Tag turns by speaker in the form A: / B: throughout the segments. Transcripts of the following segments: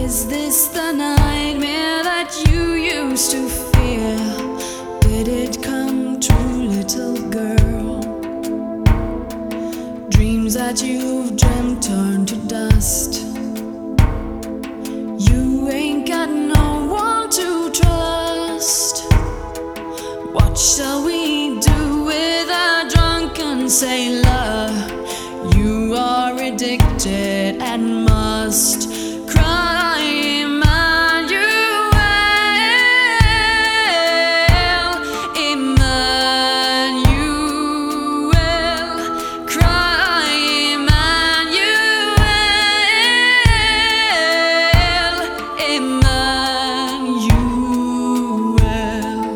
A: Is this the nightmare that you used to fear? Did it come true, little girl? Dreams that you've dreamt turn to dust. You ain't got no one to trust. What shall we do with a drunken sailor? You are addicted and must cry, Emmanuel, Emmanuel, cry, Emmanuel, Emmanuel.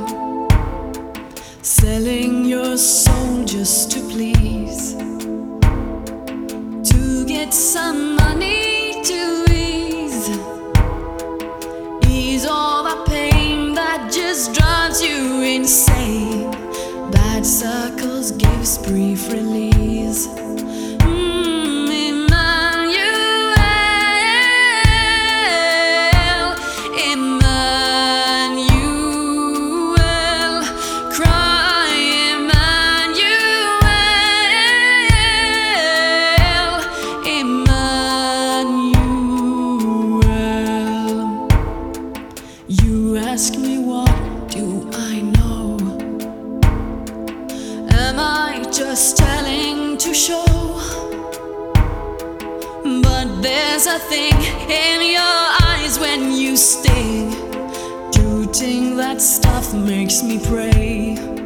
A: Selling your soul just to please, to get some money to ease all the pain that just drives you insane. Bad circles gives brief release. Emmanuel, Emmanuel, cry, Emmanuel, Emmanuel. You ask me, what do I know? Am I just telling to show? But there's a thing in your eyes when you sting. Doubting that stuff makes me pray.